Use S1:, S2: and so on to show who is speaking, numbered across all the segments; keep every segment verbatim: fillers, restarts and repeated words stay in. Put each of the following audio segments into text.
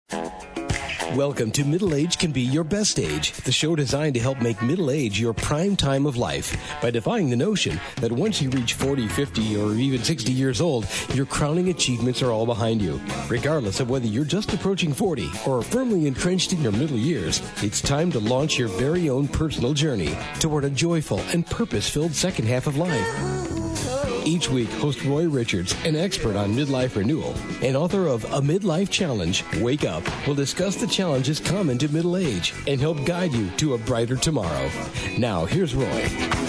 S1: Welcome to Middle Age Can Be Your Best Age, the show designed to help make middle age your prime time of life by defying the notion that once you reach forty, fifty, or even sixty years old, your crowning achievements are all behind you. Regardless of whether you're just approaching forty or firmly entrenched in your middle years, it's time to launch your very own personal journey toward a joyful and purpose-filled second half of life. Each week, host Roy Richards, an expert on midlife renewal and author of A Midlife Challenge, Wake Up, will discuss the challenges common to middle age and help guide you to a brighter tomorrow. Now, here's Roy.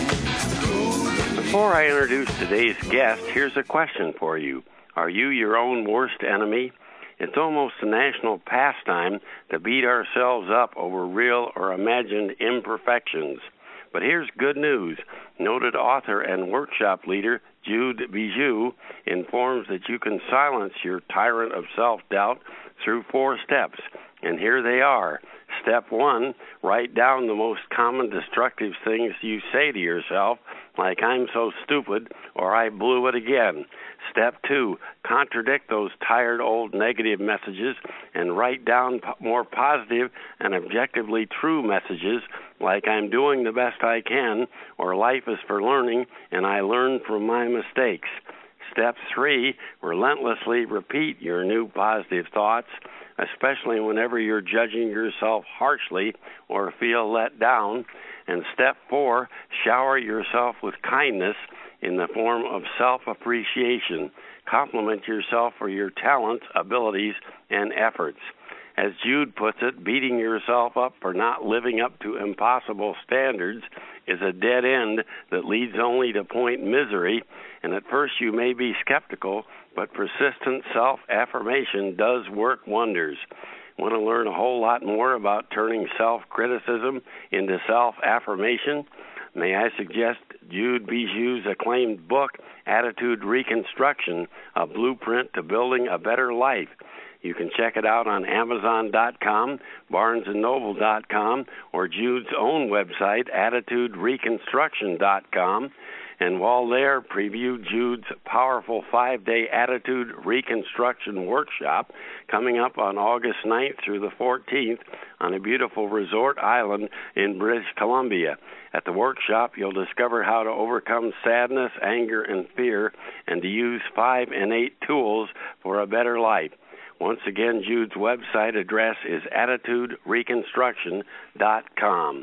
S2: Before I introduce today's guest, here's a question for you. Are you your own worst enemy? It's almost a national pastime to beat ourselves up over real or imagined imperfections. But here's good news. Noted author and workshop leader Jude Bijou informs that you can silence your tyrant of self-doubt through four steps. And here they are. Step one, write down the most common destructive things you say to yourself, like I'm so stupid or I blew it again. Step two, contradict those tired old negative messages and write down po- more positive and objectively true messages like I'm doing the best I can or life is for learning and I learn from my mistakes. Step three, relentlessly repeat your new positive thoughts, especially whenever you're judging yourself harshly or feel let down. And step four, shower yourself with kindness in the form of self-appreciation. Compliment yourself for your talents, abilities, and efforts. As Jude puts it, beating yourself up for not living up to impossible standards is a dead end that leads only to point misery, and at first you may be skeptical, but persistent self-affirmation does work wonders. Want to learn a whole lot more about turning self-criticism into self-affirmation? May I suggest Jude Bijou's acclaimed book, Attitude Reconstruction, A Blueprint to Building a Better Life. You can check it out on Amazon dot com, Barnes and Noble dot com, or Jude's own website, Attitude Reconstruction dot com. And while there, preview Jude's powerful five-day Attitude Reconstruction Workshop coming up on August ninth through the fourteenth on a beautiful resort island in British Columbia. At the workshop, you'll discover how to overcome sadness, anger, and fear, and to use five innate tools for a better life. Once again, Jude's website address is Attitude Reconstruction dot com.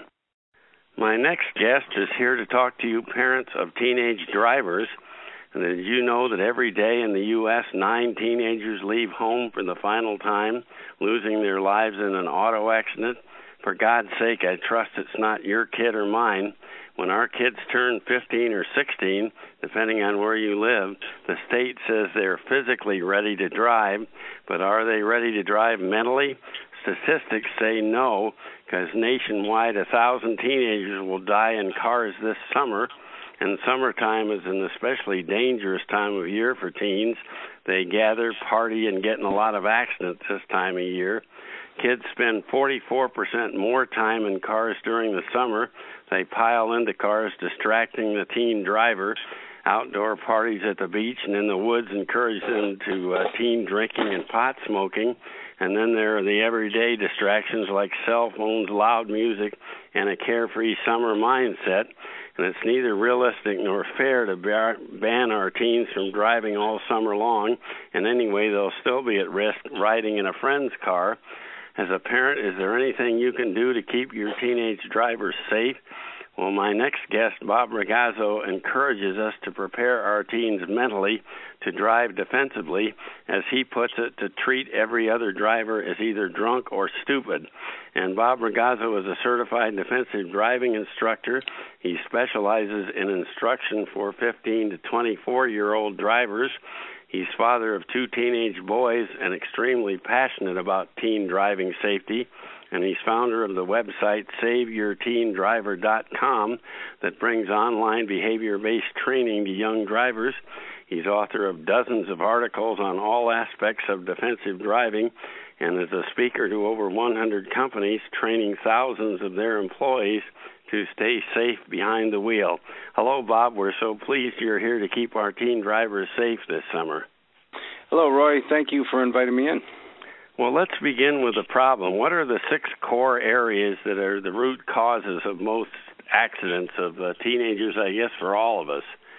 S2: My next guest is here to talk to you parents of teenage drivers. And did you know that every day in the U S, nine teenagers leave home for the final time, losing their lives in an auto accident? For God's sake, I trust it's not your kid or mine. When our kids turn fifteen or sixteen, depending on where you live, the state says they're physically ready to drive, but are they ready to drive mentally? Statistics say no, because nationwide a thousand teenagers will die in cars this summer, and summertime is an especially dangerous time of year for teens. They gather, party, and get in a lot of accidents this time of year. Kids spend forty-four percent more time in cars during the summer. They pile into cars, distracting the teen driver. Outdoor parties at the beach and in the woods encourage them to uh, teen drinking and pot smoking. And then there are the everyday distractions like cell phones, loud music, and a carefree summer mindset. And it's neither realistic nor fair to bar- ban our teens from driving all summer long. And anyway, they'll still be at risk riding in a friend's car. As a parent, is there anything you can do to keep your teenage drivers safe? Well, my next guest, Bob Ragazzo, encourages us to prepare our teens mentally to drive defensively, as he puts it, to treat every other driver as either drunk or stupid. And Bob Ragazzo is a certified defensive driving instructor. He specializes in instruction for fifteen to twenty-four-year-old drivers. He's father of two teenage boys and extremely passionate about teen driving safety. And he's founder of the website Save Your Teen Driver dot com that brings online behavior-based training to young drivers. He's author of dozens of articles on all aspects of defensive driving and is a speaker to over one hundred companies, training thousands of their employees to stay safe behind the wheel. Hello, Bob. We're so pleased you're here to keep our teen drivers safe this summer.
S3: Hello, Roy. Thank you for inviting me in.
S2: Well, let's begin with the problem. What are the six core areas that are the root causes of most accidents of uh, teenagers, I guess, for all of us?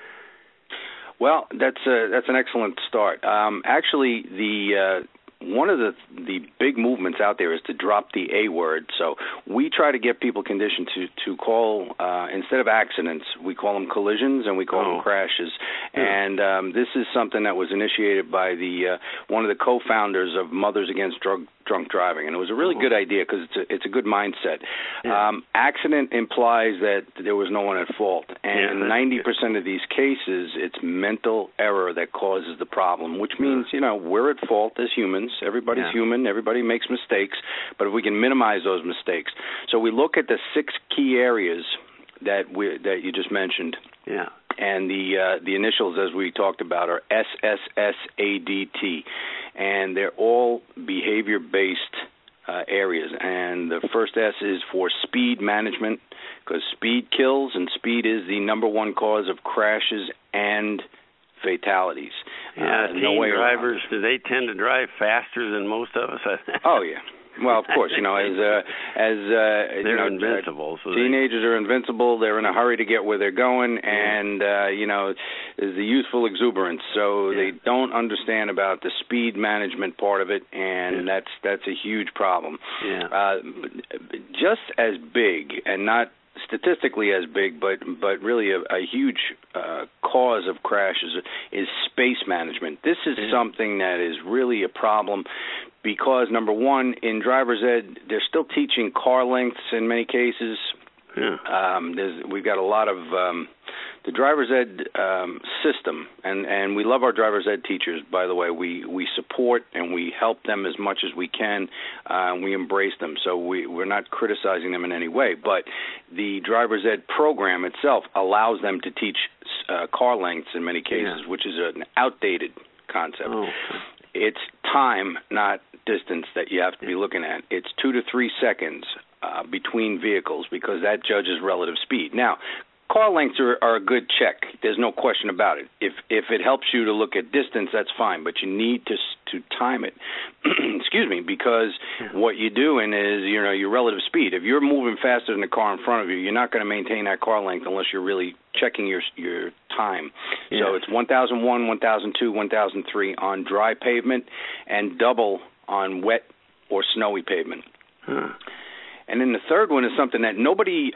S3: Well, that's a, that's an excellent start. Um, actually, the uh, one of the the big movements out there is to drop the A word. So we try to get people conditioned to to call uh, instead of accidents, we call them collisions and we call oh. them crashes. Yeah. And um, this is something that was initiated by the uh, one of the co-founders of Mothers Against Drug Drunk Driving, and it was a really good idea because it's a, it's a good mindset. Yeah. Um, accident implies that there was no one at fault, and yeah, ninety percent of these cases, it's mental error that causes the problem, which means, you know, we're at fault as humans. Everybody's yeah. human. Everybody makes mistakes, but if we can minimize those mistakes. So we look at the six key areas that we that you just mentioned.
S2: Yeah.
S3: And the uh, the initials, as we talked about, are S S S A D T, and they're all behavior-based uh, areas. And the first S is for speed management, because speed kills, and speed is the number one cause of crashes and fatalities.
S2: Yeah, uh, teen no way drivers, do they tend to drive faster than most of us?
S3: Oh, yeah. Well, of course, you know, as uh, as uh,
S2: they're
S3: you know,
S2: invincible. So
S3: teenagers
S2: they...
S3: are invincible. They're in a hurry to get where they're going, and uh, you know, there's the youthful exuberance. So yeah. they don't understand about the speed management part of it, and yeah. that's that's a huge problem.
S2: Yeah.
S3: Uh, just as big, and not statistically as big, but but really a, a huge uh, cause of crashes is space management. This is yeah. something that is really a problem because, number one, in driver's ed, they're still teaching car lengths in many cases.
S2: Yeah.
S3: Um, there's, we've got a lot of um, the driver's ed um, system, and, and we love our driver's ed teachers, by the way. We we support and we help them as much as we can, uh, and we embrace them. So we, we're not criticizing them in any way. But the driver's ed program itself allows them to teach uh, car lengths in many cases, yeah. which is an outdated concept.
S2: Oh.
S3: It's time, not distance, that you have to be looking at. It's two to three seconds uh, between vehicles because that judges relative speed. Now, car lengths are, are a good check. There's no question about it. If if it helps you to look at distance, that's fine, but you need to to time it. Excuse me, because what you're doing is, you know, your relative speed. If you're moving faster than the car in front of you, you're not going to maintain that car length unless you're really checking your your time. Yeah. So it's one thousand one, one thousand two, one thousand three on dry pavement and double on wet or snowy pavement.
S2: Huh.
S3: And then the third one is something that nobody,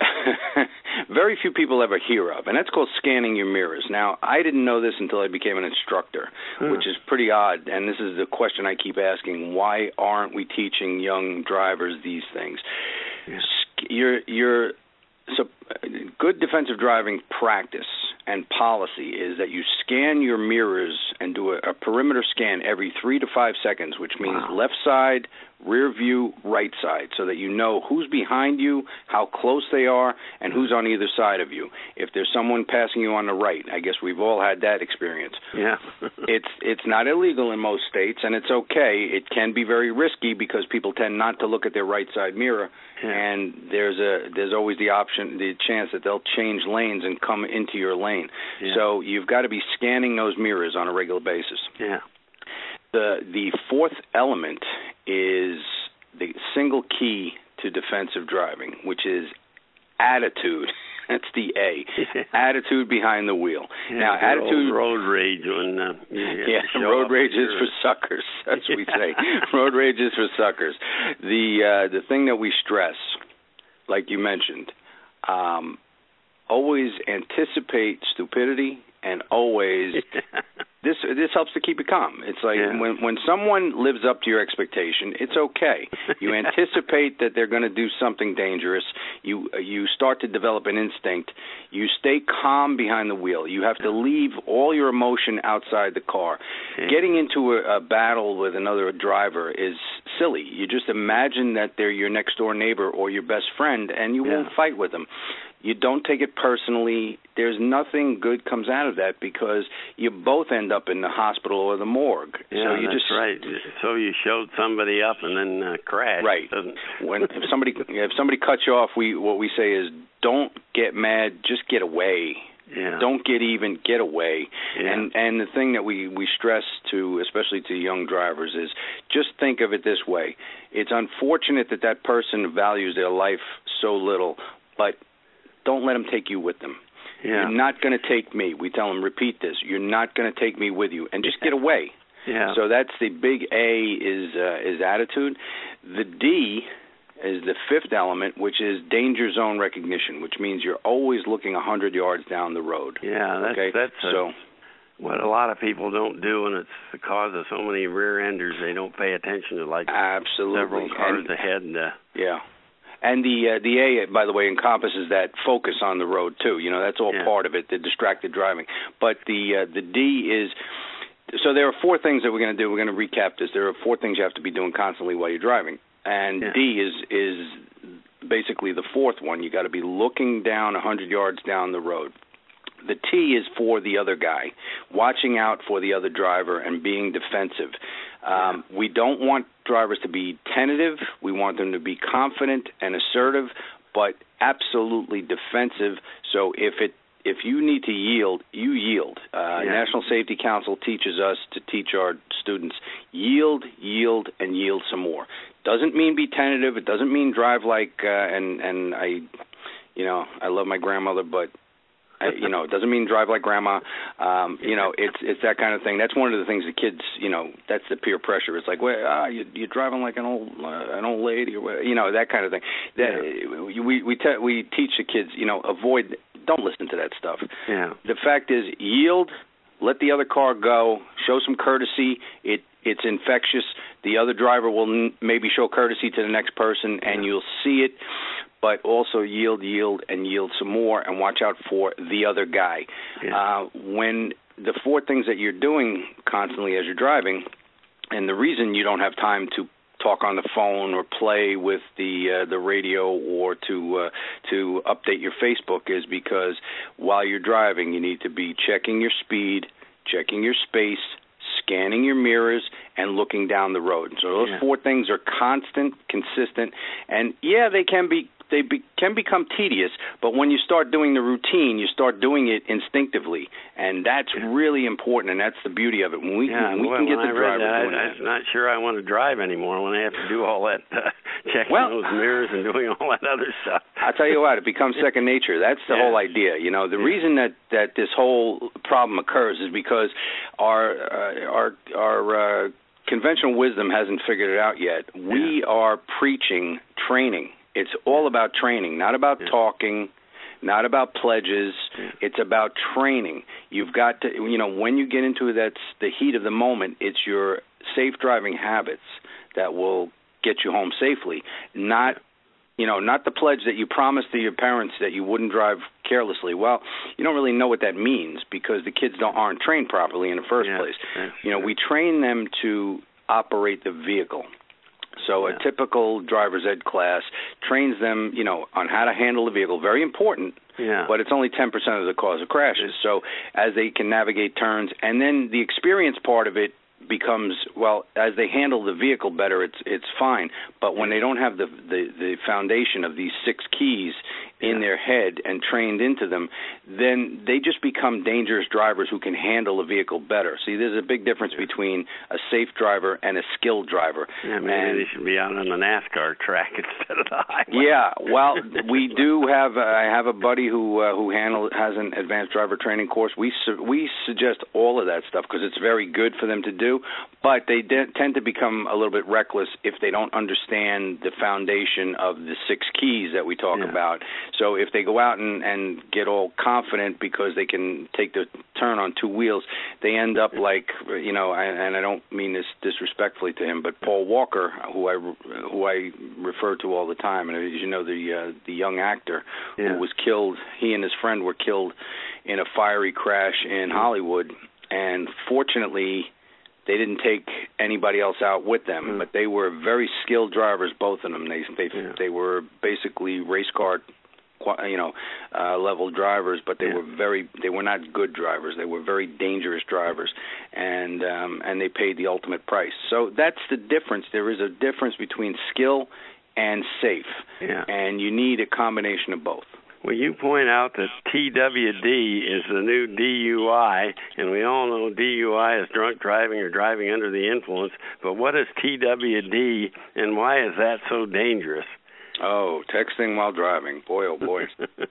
S3: very few people ever hear of, and that's called scanning your mirrors. Now, I didn't know this until I became an instructor, hmm. which is pretty odd, and this is the question I keep asking: why aren't we teaching young drivers these things?
S2: Yeah.
S3: Your, your so, good defensive driving practice and policy is that you scan your mirrors and do a, a perimeter scan every three to five seconds, which means wow. left side, rear view, right side, so that you know who's behind you, how close they are, and who's on either side of you. If there's someone passing you on the right, I guess we've all had that experience.
S2: Yeah.
S3: it's it's not illegal in most states, and it's okay. It can be very risky because people tend not to look at their right side mirror,
S2: yeah.
S3: and there's a there's always the option, the chance that they'll change lanes and come into your lane.
S2: Yeah.
S3: So you've got to be scanning those mirrors on a regular basis.
S2: Yeah.
S3: The the fourth element is the single key to defensive driving, which is attitude. That's the A. Attitude behind the wheel.
S2: Yeah,
S3: now, attitude.
S2: Road rage. When, uh,
S3: yeah, road rage is for suckers. That's what we say. Road rage is for suckers. The uh, the thing that we stress, like you mentioned, um, always anticipate stupidity and always. This this helps to keep it calm. It's like
S2: yeah.
S3: when when someone lives up to your expectation, it's okay. You anticipate that they're going to do something dangerous. You you start to develop an instinct. You stay calm behind the wheel. You have to leave all your emotion outside the car.
S2: Okay.
S3: Getting into a, a battle with another driver is silly. You just imagine that they're your next door neighbor or your best friend, and you
S2: yeah.
S3: won't fight with them. You don't take it personally. There's nothing good comes out of that because you both end up in the hospital or the morgue.
S2: Yeah,
S3: so you
S2: that's
S3: just,
S2: right. So you showed somebody up and then uh, crashed.
S3: Right. when if somebody if somebody cuts you off, we what we say is don't get mad, just get away.
S2: Yeah.
S3: Don't get even, get away.
S2: Yeah.
S3: And and the thing that we, we stress to, especially to young drivers, is just think of it this way. It's unfortunate that that person values their life so little, but don't let them take you with them.
S2: Yeah.
S3: You're not going to take me. We tell them, repeat this. You're not going to take me with you, and just get away.
S2: Yeah.
S3: So that's the big A is uh, is attitude. The D is the fifth element, which is danger zone recognition, which means you're always looking one hundred yards down the road.
S2: Yeah, that's,
S3: okay?
S2: that's a,
S3: so,
S2: what a lot of people don't do, and it's the cause of so many rear-enders. They don't pay attention to, like,
S3: absolutely.
S2: several cars
S3: and,
S2: ahead. And, uh,
S3: yeah. And the uh, the A, by the way, encompasses that focus on the road, too. You know, that's all
S2: yeah.
S3: part of it, the distracted driving. But the uh, the D is, so there are four things that we're going to do. We're going to recap this. There are four things you have to be doing constantly while you're driving. And
S2: yeah.
S3: D is is basically the fourth one. You got to be looking down one hundred yards down the road. The T is for the other guy, watching out for the other driver and being defensive. Um, yeah. We don't want drivers to be tentative. We want them to be confident and assertive, but absolutely defensive. So if it if you need to yield, you yield. Uh,
S2: yeah.
S3: National Safety Council teaches us to teach our students yield, yield, and yield some more. Doesn't mean be tentative. It doesn't mean drive like uh, and and I, you know, I love my grandmother, but. I, you know, it doesn't mean drive like grandma. Um, you know, it's it's that kind of thing. That's one of the things the kids, you know, that's the peer pressure. It's like, well, ah, you, you're driving like an old uh, an old lady, or you know, that kind of thing. That
S2: yeah.
S3: we we te- we teach the kids, you know, avoid. Don't listen to that stuff.
S2: Yeah.
S3: The fact is, yield, let the other car go, show some courtesy. It it's infectious. The other driver will n- maybe show courtesy to the next person, and
S2: yeah.
S3: you'll see it. But also yield, yield, and yield some more, and watch out for the other guy.
S2: Yeah.
S3: Uh, when the four things that you're doing constantly as you're driving, and the reason you don't have time to talk on the phone or play with the uh, the radio or to uh, to update your Facebook is because while you're driving, you need to be checking your speed, checking your space, scanning your mirrors, and looking down the road. So those
S2: yeah.
S3: four things are constant, consistent, and yeah, they can be they be, can become tedious, but when you start doing the routine, you start doing it instinctively, and that's
S2: yeah.
S3: really important, and that's the beauty of it. When we,
S2: yeah,
S3: when we
S2: well,
S3: can get
S2: when
S3: the
S2: I
S3: driver
S2: read that,
S3: doing
S2: I,
S3: that.
S2: I'm not sure I want to drive anymore when I have to do all that, uh, checking
S3: well,
S2: those mirrors and doing all that other stuff.
S3: I'll tell you what, it becomes second nature. That's the
S2: yeah.
S3: whole idea. You know, the
S2: yeah.
S3: reason that, that this whole problem occurs is because our uh, our our uh, conventional wisdom hasn't figured it out yet. We
S2: yeah.
S3: are preaching training. It's all about training, not about
S2: yeah.
S3: talking, not about pledges.
S2: Yeah.
S3: It's about training. You've got to, you know, when you get into that's the heat of the moment, it's your safe driving habits that will get you home safely, not you know, not the pledge that you promised to your parents that you wouldn't drive carelessly. Well, you don't really know what that means because the kids don't aren't trained properly in the first
S2: yeah.
S3: place.
S2: Yeah.
S3: You know, we train them to operate the vehicle. So
S2: yeah.
S3: a typical driver's ed class trains them, you know, on how to handle the vehicle. Very important,
S2: yeah.
S3: but it's only ten percent of the cause of crashes. So as they can navigate turns, and then the experience part of it becomes, well, as they handle the vehicle better, it's it's fine. But when they don't have the the, the foundation of these six keys in
S2: yeah.
S3: their head and trained into them, then they just become dangerous drivers who can handle a vehicle better. See, there's a big difference yeah. between a safe driver and a skilled driver.
S2: Yeah, maybe
S3: and,
S2: they should be out on the NASCAR track instead of the highway.
S3: Yeah, well, we do have. Uh, I have a buddy who uh, who handle has an advanced driver training course. We su- we suggest all of that stuff because it's very good for them to do. But they de- tend to become a little bit reckless if they don't understand the foundation of the six keys that we talk
S2: yeah.
S3: about. So if they go out and, and get all confident because they can take the turn on two wheels, they end up like, you know, and, and I don't mean this disrespectfully to him, but Paul Walker, who I who I refer to all the time, and as you know, the uh, the young actor
S2: yeah.
S3: who was killed, he and his friend were killed in a fiery crash in Hollywood, and fortunately they didn't take anybody else out with them, mm. but they were very skilled drivers, both of them. They they yeah. they were basically race car, you know, uh, level drivers, but they
S2: yeah.
S3: were very they were not good drivers. They were very dangerous drivers, and um, and they paid the ultimate price. So that's the difference. There is a difference between skill and safe,
S2: yeah.
S3: and you need a combination of both.
S2: Well, you point out that T W D is the new D U I, and we all know D U I is drunk driving or driving under the influence. But what is T W D, and why is that so dangerous?
S3: Oh, texting while driving. Boy, oh, boy.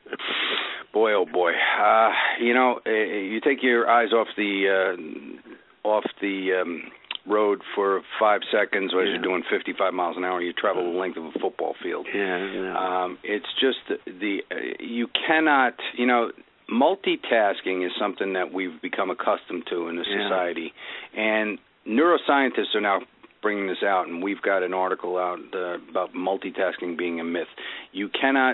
S3: boy, oh, boy. Uh, you know, you take your eyes off the uh, off the um, road for five seconds as yeah. you're doing fifty-five miles an hour, you travel the length of a football field.
S2: Yeah, yeah.
S3: Um, it's just the, the uh, you cannot, you know, multitasking is something that we've become accustomed to in this yeah. society. And neuroscientists are now bringing this out, and we've got an article out uh, about multitasking being a myth. You cannot,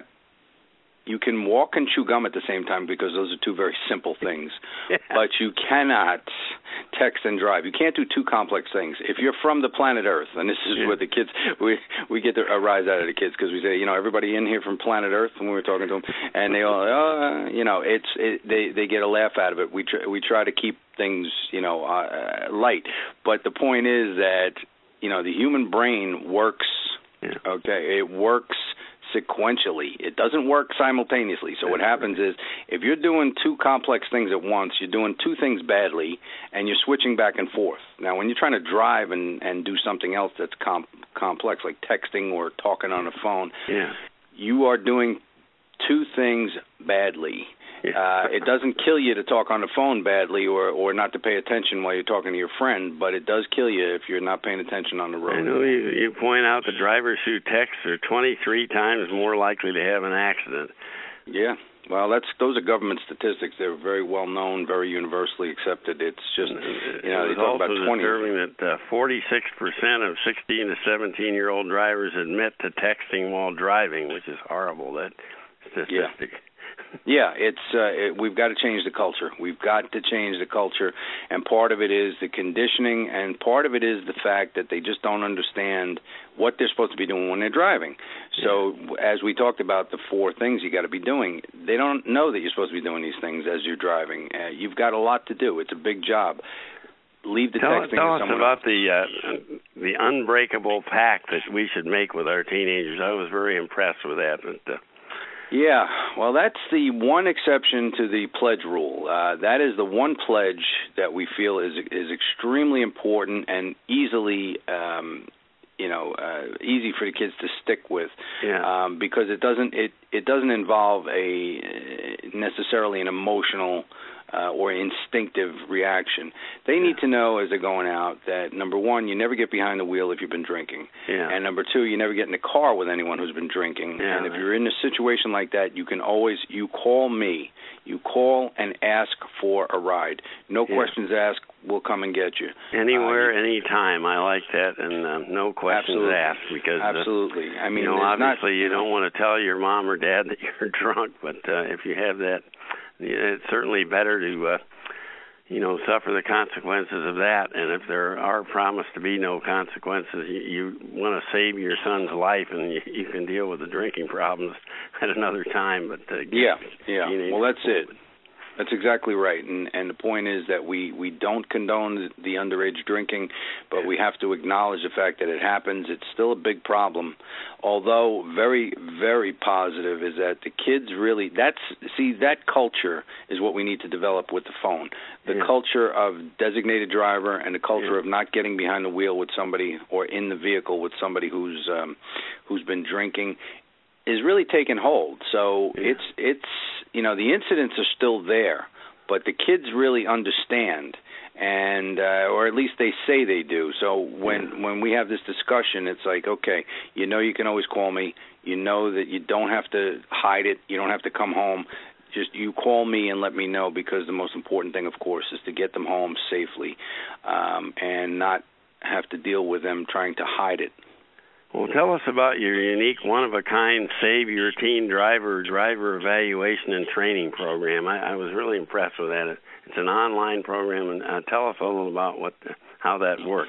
S3: you can walk and chew gum at the same time because those are two very simple things, yeah. but you cannot text and drive. You can't do two complex things. If you're from the planet Earth, and this is yeah. what the kids, we we get a rise out of the kids because we say, you know, everybody in here from planet Earth when we were talking to them, and they all, uh, you know, it's it, they they get a laugh out of it. We tr- we try to keep things, you know, uh, light, but the point is that, you know, the human brain works, yeah. okay, it works sequentially. It doesn't work simultaneously. So what happens is if you're doing two complex things at once, you're doing two things badly, and you're switching back and forth. Now, when you're trying to drive and, and do something else that's com- complex, like texting or talking on the phone,
S2: yeah.
S3: you are doing two things badly. Uh, it doesn't kill you to talk on the phone badly or, or not to pay attention while you're talking to your friend, but it does kill you if you're not paying attention on the road.
S2: I know you, you point out the drivers who text are twenty-three times more likely to have an accident.
S3: Yeah. Well, that's those are government statistics. They're very well known, very universally accepted. It's just, you know, they talk about twenty.
S2: It's also disturbing that uh, forty-six percent of sixteen to seventeen-year-old drivers admit to texting while driving, which is horrible, that statistic.
S3: Yeah. Yeah, it's uh, it, we've got to change the culture. We've got to change the culture, and part of it is the conditioning, and part of it is the fact that they just don't understand what they're supposed to be doing when they're driving. So yeah. as we talked about the four things you got to be doing, they don't know that you're supposed to be doing these things as you're driving. Uh, you've got a lot to do. It's a big job. Leave the
S2: tell,
S3: texting
S2: tell
S3: to someone
S2: us about
S3: else.
S2: the uh, the unbreakable pact that we should make with our teenagers. I was very impressed with that. But, uh,
S3: Yeah, well, that's the one exception to the pledge rule. Uh, that is the one pledge that we feel is is extremely important and easily, um, you know, uh, easy for the kids to stick with,
S2: yeah.
S3: um, because it doesn't it, it doesn't involve a necessarily an emotional uh, or instinctive reaction. They need to know as they're going out that, number one, you never get behind the wheel if you've been drinking.
S2: Yeah.
S3: And number two, you never get in the car with anyone who's been drinking.
S2: Yeah,
S3: and if you're in a situation like that, you can always, you call me. You call and ask for a ride. No yeah. questions asked. We'll come and get you.
S2: Anywhere,
S3: uh,
S2: anytime. I like that, and uh, no questions
S3: absolutely.
S2: asked. Because
S3: absolutely.
S2: Uh,
S3: I mean,
S2: you know, obviously
S3: not,
S2: you don't want to tell your mom or dad that you're drunk, but uh, if you have that, it's certainly better to, uh, you know, suffer the consequences of that. And if there are promised to be no consequences, you, you want to save your son's life, and you, you can deal with the drinking problems at another time. But uh,
S3: yeah, yeah. Well, that's it.
S2: But,
S3: That's exactly right, and and the point is that we, we don't condone the, the underage drinking, but we have to acknowledge the fact that it happens. It's still a big problem, although very, very positive is that the kids really, that's, see, that culture is what we need to develop with the phone. The
S2: yeah.
S3: culture of designated driver and the culture
S2: yeah.
S3: of not getting behind the wheel with somebody or in the vehicle with somebody who's um, who's been drinking is really taking hold. So yeah. it's it's you know, the incidents are still there, but the kids really understand, and uh, or at least they say they do. So when yeah. when we have this discussion, it's like, okay, you know, you can always call me. You know that you don't have to hide it. You don't have to come home. Just you call me and let me know, because the most important thing, of course, is to get them home safely, um, and not have to deal with them trying to hide it.
S2: Well, tell us about your unique, one-of-a-kind Save Your Teen Driver driver evaluation and training program. I, I was really impressed with that. It's an online program, and uh, tell us a little about what, how that works.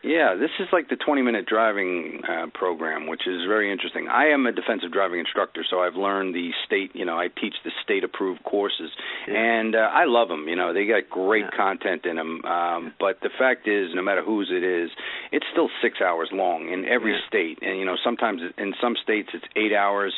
S3: Yeah, this is like the twenty-minute driving uh, program, which is very interesting. I am a defensive driving instructor, so I've learned the state, you know, I teach the state-approved courses, yeah. and uh, I love them. You know, they got great yeah. content in them, um, but the fact is, no matter whose it is, it's still six hours long in every yeah. state, and, you know, sometimes in some states it's eight hours.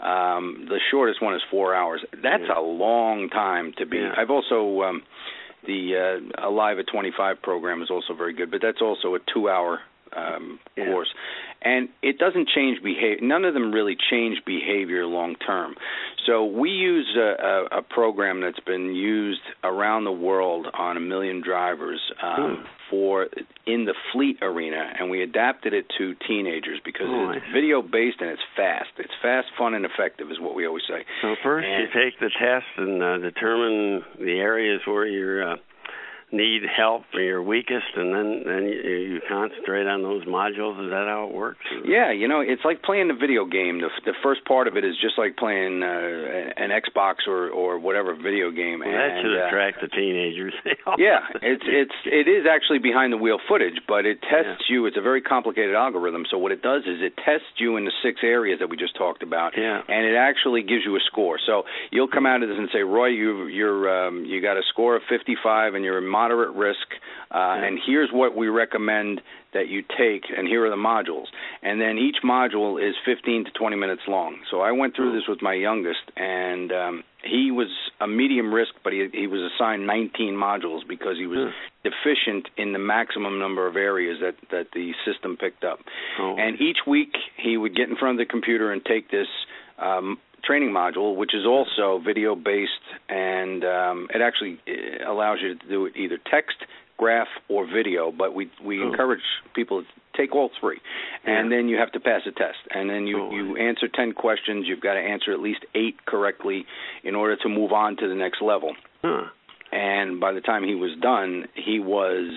S3: Um, the shortest one is four hours. That's yeah. a long time to be. Yeah. I've also... Um, The uh, Alive at twenty-five program is also very good, but that's also a two-hour um, yeah. course. And it doesn't change behavior. None of them really change behavior long-term. So we use a, a, a program that's been used around the world on a million drivers um, hmm. for in the fleet arena, and we adapted it to teenagers because oh, it's video-based and it's fast. It's fast, fun, and effective is what we always say.
S2: So first and, you take the test and uh, determine the areas where you're... Uh, need help or you're weakest, and then then you, you concentrate on those modules. Is that how it works?
S3: Yeah, you know, it's like playing a video game. The, the first part of it is just like playing uh, an Xbox or, or whatever video game.
S2: Well, that
S3: and,
S2: should
S3: uh,
S2: attract the teenagers.
S3: yeah, it's it's it is actually behind the wheel footage, but it tests yeah. you. It's a very complicated algorithm. So what it does is it tests you in the six areas that we just talked about,
S2: yeah.
S3: and it actually gives you a score. So you'll come out of this and say, Roy, you you're um, you got a score of fifty-five, and you're in moderate risk, uh, yeah. and here's what we recommend that you take, and here are the modules. And then each module is fifteen to twenty minutes long. So I went through this with my youngest, and um, he was a medium risk, but he, he was assigned nineteen modules because he was yeah. deficient in the maximum number of areas that, that the system picked up.
S2: Oh.
S3: And each week he would get in front of the computer and take this um, training module, which is also video-based, and um, it actually allows you to do it either text, graph, or video, but we we oh. encourage people to take all three.
S2: Yeah.
S3: And then you have to pass a test. And then you,
S2: oh.
S3: you answer ten questions. You've got to answer at least eight correctly in order to move on to the next level.
S2: Huh.
S3: And by the time he was done, he was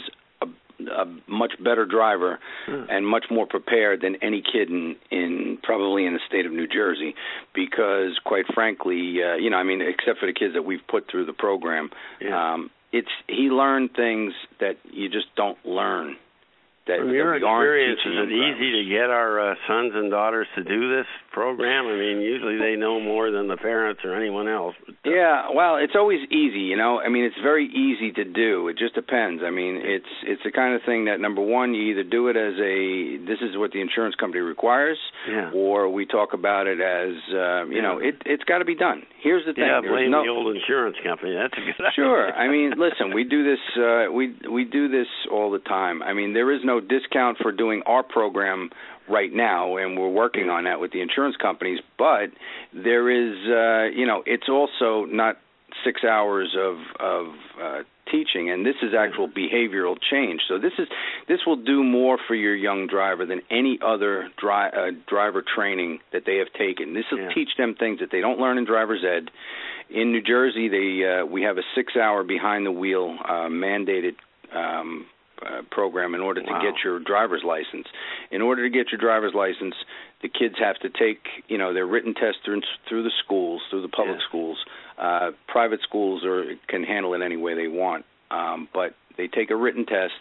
S3: a much better driver hmm. and much more prepared than any kid in, in probably in the state of New Jersey, because quite frankly, uh, you know, I mean, except for the kids that we've put through the program,
S2: yeah.
S3: um, it's he learned things that you just don't learn. That,
S2: From
S3: that
S2: your
S3: we aren't
S2: experience,
S3: teaching
S2: is it easy to get our uh, sons and daughters to do this program? I mean, usually they know more than the parents or anyone else. But, uh,
S3: yeah, well, it's always easy, you know. I mean, it's very easy to do. It just depends. I mean, it's it's the kind of thing that, number one, you either do it as a, this is what the insurance company requires,
S2: yeah.
S3: or we talk about it as, uh, you
S2: yeah.
S3: know, it, it's got to be done. Here's the thing.
S2: Yeah, blame
S3: no,
S2: the old insurance company. That's a good idea.
S3: Sure. I mean, listen, we do this, uh, we we do this all the time. I mean, there is no discount for doing our program right now, and we're working on that with the insurance companies, but there is, uh, you know, it's also not six hours of, of uh, teaching, and this is actual behavioral change. So this is this will do more for your young driver than any other dri- uh, driver training that they have taken. This will
S2: yeah.
S3: teach them things that they don't learn in driver's ed. In New Jersey, they uh, we have a six-hour behind-the-wheel uh, mandated um Uh, program in order to
S2: wow.
S3: get your driver's license. In order to get your driver's license, the kids have to take, you know, their written test through, through the schools, through the public
S2: yeah.
S3: schools. Uh, private schools are, can handle it any way they want, um, but they take a written test.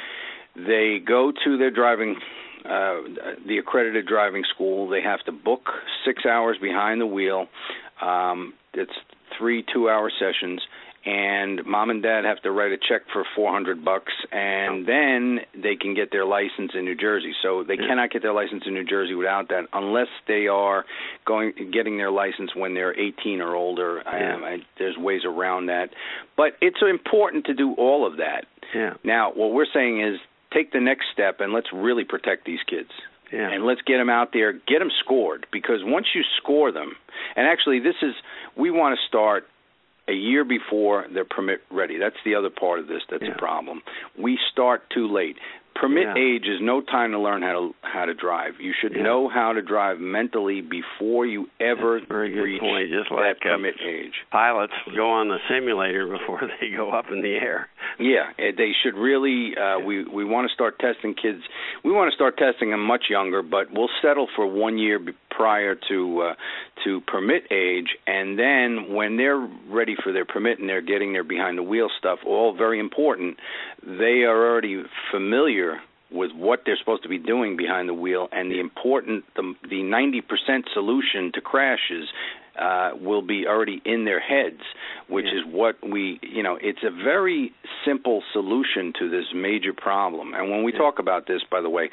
S3: They go to their driving, uh, the accredited driving school. They have to book six hours behind the wheel. Um, it's three two-hour sessions. And mom and dad have to write a check for four hundred bucks, and then they can get their license in New Jersey. So they yeah. cannot get their license in New Jersey without that, unless they are going getting their license when they're eighteen or older.
S2: Yeah.
S3: Um, I, there's ways around that, but it's important to do all of that.
S2: Yeah.
S3: Now, what we're saying is take the next step and let's really protect these kids.
S2: Yeah.
S3: And let's get them out there, get them scored, because once you score them, and actually this is, we want to start a year before they're permit ready. That's the other part of this that's
S2: yeah.
S3: a problem. We start too late. Permit
S2: yeah.
S3: age is no time to learn how to how to drive. You should
S2: yeah.
S3: know how to drive mentally before you ever
S2: That's a very good
S3: reach
S2: point. Just
S3: that
S2: like
S3: permit
S2: uh,
S3: age.
S2: Pilots go on the simulator before they go up in the air.
S3: Yeah, they should really. Uh,
S2: yeah.
S3: We we want to start testing kids. We want to start testing them much younger, but we'll settle for one year prior to uh, to permit age, and then when they're ready for their permit and they're getting their behind the wheel stuff, all very important. They are already familiar with what they're supposed to be doing behind the wheel, and the important, the, the ninety percent solution to crashes uh, will be already in their heads, which yeah. is what we, you know, it's a very simple solution to this major problem. And when we yeah. talk about this, by the way,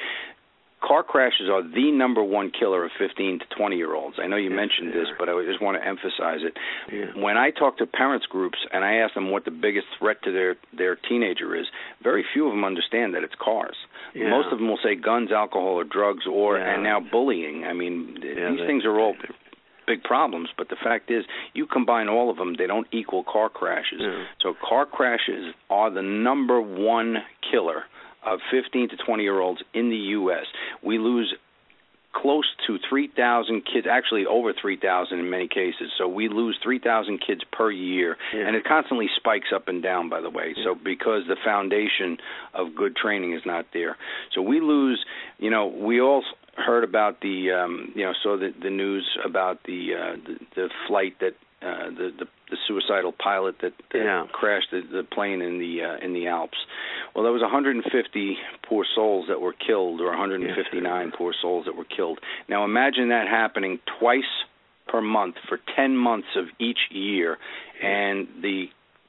S3: car crashes are the number one killer of fifteen to twenty-year-olds. I know you yes, mentioned this, but I just want to emphasize it. Yeah. When I talk to parents groups and I ask them what the biggest threat to their, their teenager is, very few of them understand that it's cars. Yeah. Most of them will say guns, alcohol, or drugs, or yeah. and now bullying. I mean, yeah, these things are all big problems, but the fact is, you combine all of them, they don't equal car crashes. Yeah. So car crashes are the number one killer of fifteen to twenty-year-olds in the U S We lose close to three thousand kids, actually over three thousand in many cases. So we lose three thousand kids per year, yeah. and it constantly spikes up and down, by the way, yeah. so because the foundation of good training is not there. So we lose, you know, we all heard about the, um, you know, saw the, the news about the, uh, the, the flight that, uh, the, the the suicidal pilot that, that yeah. crashed the, the plane in the uh, in the Alps. Well, there was one hundred fifty poor souls that were killed, or one hundred fifty-nine yes, poor souls that were killed. Now imagine that happening twice per month for ten months of each year, and the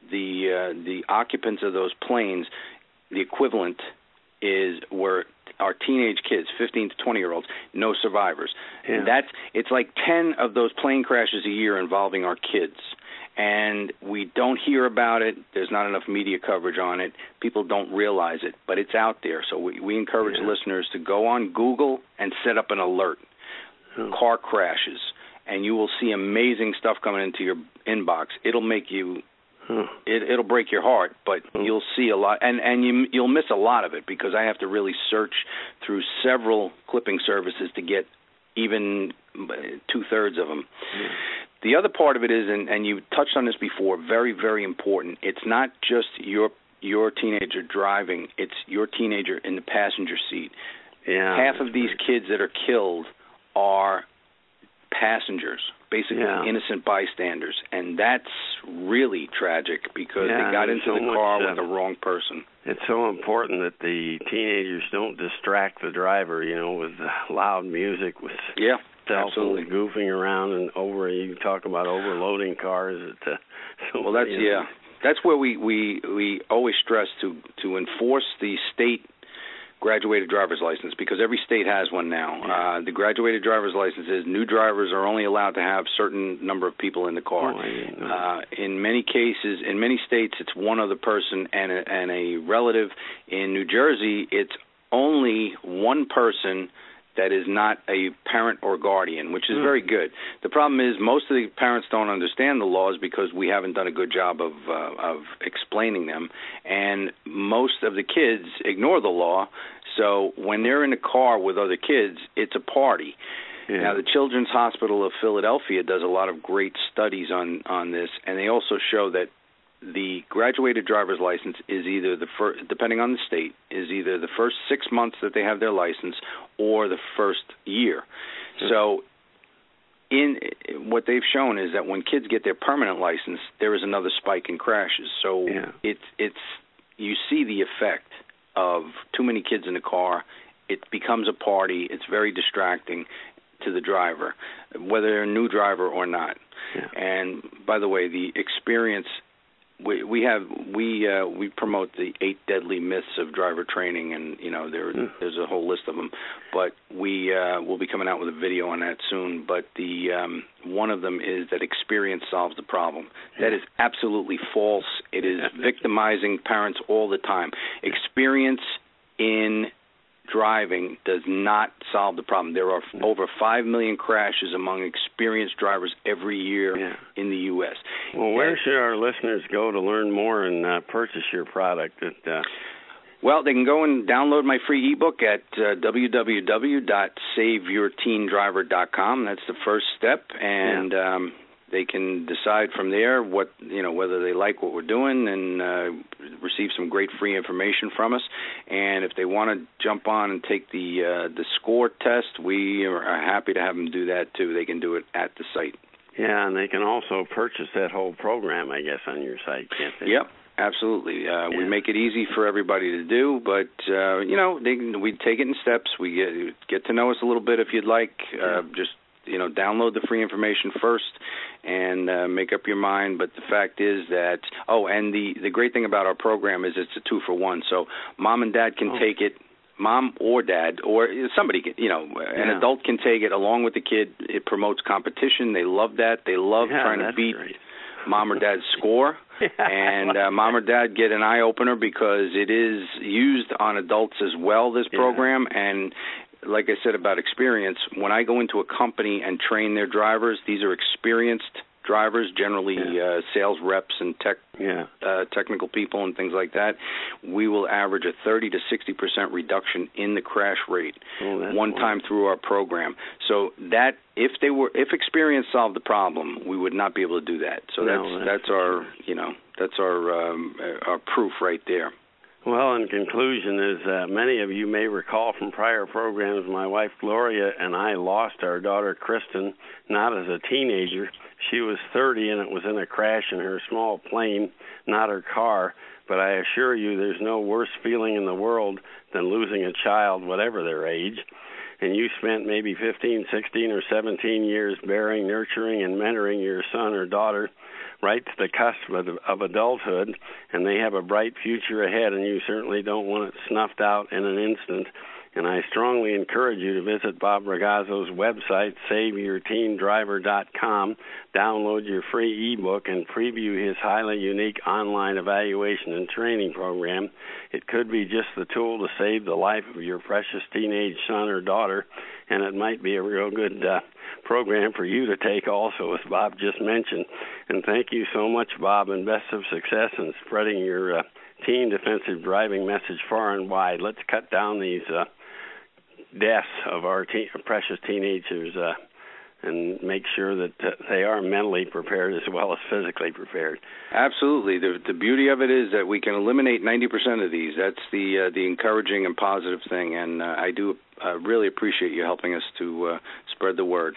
S3: the uh, the occupants of those planes, the equivalent is were our teenage kids, fifteen to twenty-year-olds, no survivors. Yeah. And that's it's like ten of those plane crashes a year involving our kids. And we don't hear about it. There's not enough media coverage on it. People don't realize it, but it's out there. So we, we encourage yeah. listeners to go on Google and set up an alert, oh. car crashes, and you will see amazing stuff coming into your inbox. It'll make you, huh. it, it'll break your heart, but huh. you'll see a lot, and, and you, you'll miss a lot of it because I have to really search through several clipping services to get even two-thirds of them. Yeah. The other part of it is, and, and you touched on this before, very, very important. It's not just your your teenager driving; it's your teenager in the passenger seat.
S2: Yeah,
S3: half of these right. kids that are killed are passengers, basically yeah. innocent bystanders, and that's really tragic because yeah, they got into so the car much, with uh, the wrong person.
S2: It's so important that the teenagers don't distract the driver, you know, with loud music, with
S3: yeah.
S2: Absolutely, goofing around and over. You talk about overloading cars. At, uh, so
S3: well, that's yeah. That's where we, we, we always stress to to enforce the state graduated driver's license, because every state has one now. Yeah. Uh, the graduated driver's license is new drivers are only allowed to have certain number of people in the car.
S2: Oh,
S3: uh, in many cases, in many states, it's one other person and a, and a relative. In New Jersey, it's only one person that is not a parent or guardian, which is mm. very good. The problem is most of the parents don't understand the laws because we haven't done a good job of uh, of explaining them, and most of the kids ignore the law. So when they're in a car with other kids, it's a party. Yeah. Now, the Children's Hospital of Philadelphia does a lot of great studies on, on this, and they also show that the graduated driver's license is either the first, depending on the state, is either the first six months that they have their license or the first year. Sure. So in what they've shown is that when kids get their permanent license, there is another spike in crashes. So yeah. it's it's you see the effect of too many kids in the car. It becomes a party. It's very distracting to the driver, whether they're a new driver or not. Yeah. And by the way, the experience we we have we uh, we promote the eight deadly myths of driver training, and you know there mm. there's a whole list of them. But we uh, will be coming out with a video on that soon. But the um, one of them is that experience solves the problem. Yeah. That is absolutely false. It is victimizing parents all the time. Experience in driving does not solve the problem. There are f- over five million crashes among experienced drivers every year yeah. in the U S
S2: Well, where and, should our listeners go to learn more and uh, purchase your product? At, uh...
S3: Well, they can go and download my free ebook at uh, w w w dot save your teen driver dot com. That's the first step, and yeah. um, they can decide from there what you know whether they like what we're doing and uh, receive some great free information from us. And if they want to jump on and take the uh, the SCORE test, we are happy to have them do that too. They can do it at the site.
S2: Yeah, and they can also purchase that whole program, I guess, on your site, can't they?
S3: Yep. Absolutely. Uh,
S2: yeah.
S3: We make it easy for everybody to do, but, uh, you know, they, we take it in steps. We get, get to know us a little bit if you'd like. Uh,
S2: yeah.
S3: Just, you know, download the free information first and uh, make up your mind. But the fact is that, oh, and the, the great thing about our program is it's a two for one. So mom and dad can
S2: oh.
S3: take it. Mom or dad or somebody, you know, an
S2: yeah.
S3: adult can take it along with the kid. It promotes competition. They love that. They love
S2: yeah,
S3: trying to beat
S2: great.
S3: mom or dad's score.
S2: yeah.
S3: And uh, mom or dad get an eye-opener because it is used on adults as well, this program.
S2: Yeah.
S3: And like I said about experience, when I go into a company and train their drivers, these are experienced drivers, generally
S2: yeah.
S3: uh, sales reps and tech,
S2: yeah.
S3: uh, technical people and things like that. We will average a thirty to sixty percent reduction in the crash rate
S2: oh,
S3: one time through our program. So that if they were, if experience solved the problem, we would not be able to do that. So
S2: no,
S3: that's
S2: that's,
S3: that's our, you know, that's our um, our proof right there.
S2: Well, in conclusion, is uh, many of you may recall from prior programs, my wife Gloria and I lost our daughter Kristen, not as a teenager. She was thirty, and it was in a crash in her small plane, not her car. But I assure you there's no worse feeling in the world than losing a child, whatever their age. And you spent maybe fifteen, sixteen, or seventeen years bearing, nurturing, and mentoring your son or daughter right to the cusp of, of adulthood, and they have a bright future ahead, and you certainly don't want it snuffed out in an instant. And I strongly encourage you to visit Bob Ragazzo's website, save your teen driver dot com, download your free ebook, and preview his highly unique online evaluation and training program. It could be just the tool to save the life of your precious teenage son or daughter, and it might be a real good uh, program for you to take also, as Bob just mentioned. And thank you so much, Bob, and best of success in spreading your uh, teen defensive driving message far and wide. Let's cut down these uh, deaths of our teen, precious teenagers uh, and make sure that uh, they are mentally prepared as well as physically prepared.
S3: Absolutely. The, the beauty of it is that we can eliminate ninety percent of these. That's the uh, the encouraging and positive thing, and uh, I do uh, really appreciate you helping us to uh, spread the word.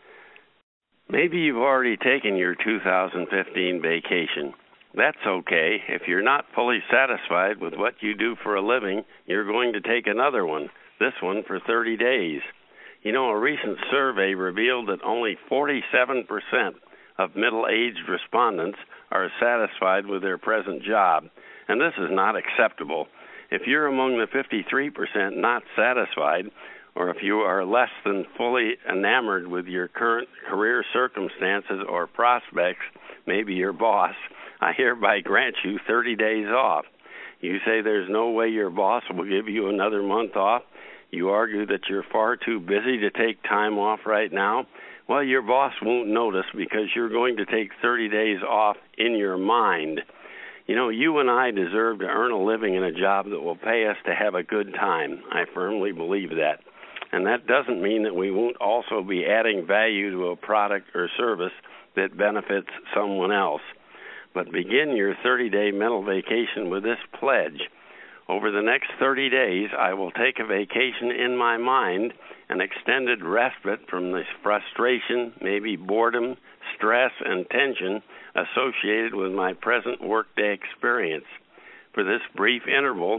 S2: Maybe you've already taken your two thousand fifteen vacation. That's okay. If you're not fully satisfied with what you do for a living, you're going to take another one, this one for thirty days. You know, a recent survey revealed that only forty-seven percent of middle-aged respondents are satisfied with their present job, and this is not acceptable. If you're among the fifty-three percent not satisfied, or if you are less than fully enamored with your current career circumstances or prospects, maybe your boss, I hereby grant you thirty days off. You say there's no way your boss will give you another month off. You argue that you're far too busy to take time off right now. Well, your boss won't notice because you're going to take thirty days off in your mind. You know, you and I deserve to earn a living in a job that will pay us to have a good time. I firmly believe that. And that doesn't mean that we won't also be adding value to a product or service that benefits someone else. But begin your thirty-day mental vacation with this pledge. Over the next thirty days, I will take a vacation in my mind, an extended respite from the frustration, maybe boredom, stress, and tension associated with my present workday experience. For this brief interval,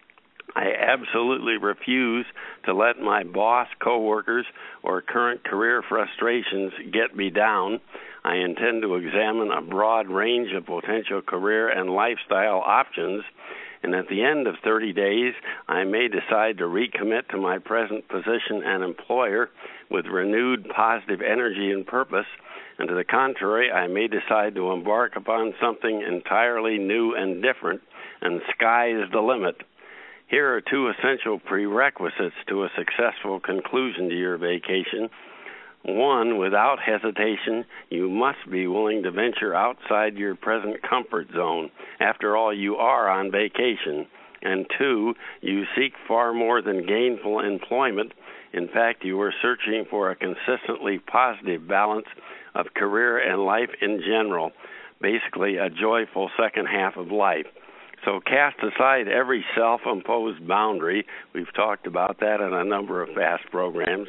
S2: I absolutely refuse to let my boss, coworkers, or current career frustrations get me down. I intend to examine a broad range of potential career and lifestyle options, and at the end of thirty days, I may decide to recommit to my present position and employer with renewed positive energy and purpose, and to the contrary, I may decide to embark upon something entirely new and different, and sky is the limit. Here are two essential prerequisites to a successful conclusion to your vacation. One, without hesitation, you must be willing to venture outside your present comfort zone. After all, you are on vacation. And two, you seek far more than gainful employment. In fact, you are searching for a consistently positive balance of career and life in general, basically a joyful second half of life. So cast aside every self-imposed boundary. We've talked about that in a number of past programs.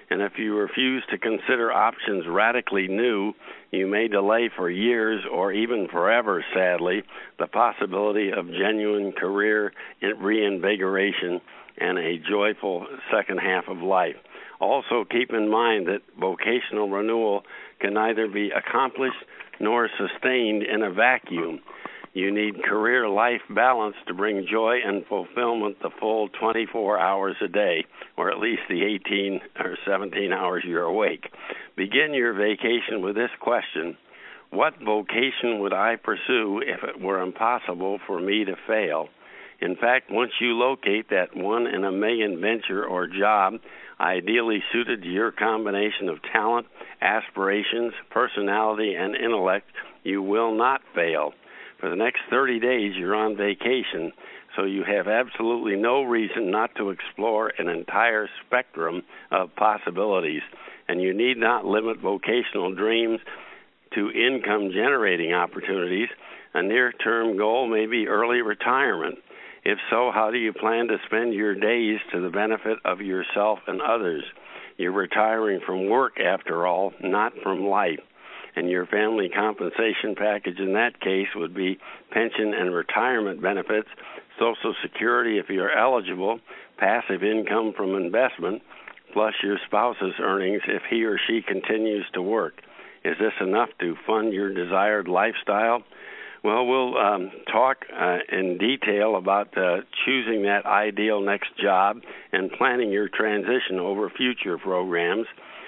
S2: And if you refuse to consider options radically new, you may delay for years or even forever, sadly, the possibility of genuine career reinvigoration and a joyful second half of life. Also, keep in mind that vocational renewal can neither be accomplished nor sustained in a vacuum. You need career-life balance to bring joy and fulfillment the full twenty-four hours a day, or at least the eighteen or seventeen hours you're awake. Begin your vacation with this question: what vocation would I pursue if it were impossible for me to fail? In fact, once you locate that one-in-a-million venture or job ideally suited to your combination of talent, aspirations, personality, and intellect, you will not fail. For the next thirty days, you're on vacation, so you have absolutely no reason not to explore an entire spectrum of possibilities. And you need not limit vocational dreams to income-generating opportunities. A near-term goal may be early retirement. If so, how do you plan to spend your days to the benefit of yourself and others? You're retiring from work, after all, not from life. And your family compensation package in that case would be pension and retirement benefits, Social Security if you're eligible, passive income from investment, plus your spouse's earnings if he or she continues to work. Is this enough to fund your desired lifestyle? Well, we'll um, talk uh, in detail about uh, choosing that ideal next job and planning your transition over future programs.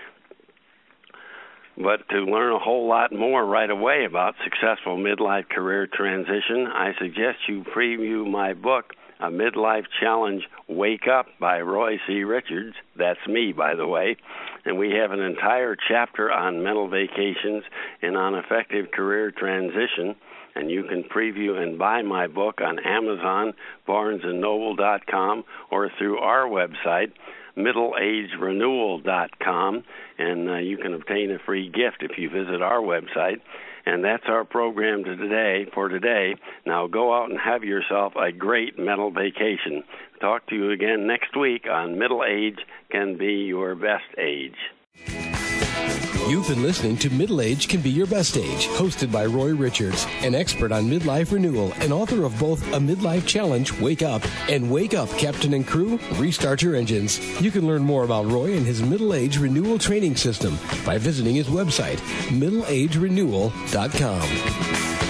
S2: But to learn a whole lot more right away about successful midlife career transition, I suggest you preview my book, A Midlife Challenge, Wake Up by Roy C. Richards. That's me, by the way. And we have an entire chapter on mental vacations and on effective career transition. And you can preview and buy my book on Amazon, barnes and noble dot com, or through our website, middle age renewal dot com, and uh, you can obtain a free gift if you visit our website. And that's our program to today for today. Now go out and have yourself a great mental vacation. Talk to you again next week on Middle Age Can Be Your Best Age.
S1: You've been listening to Middle Age Can Be Your Best Age, hosted by Roy Richards, an expert on midlife renewal and author of both A Midlife Challenge, Wake Up, and Wake Up, Captain and Crew, Restart Your Engines. You can learn more about Roy and his Middle Age Renewal Training System by visiting his website, middle age renewal dot com.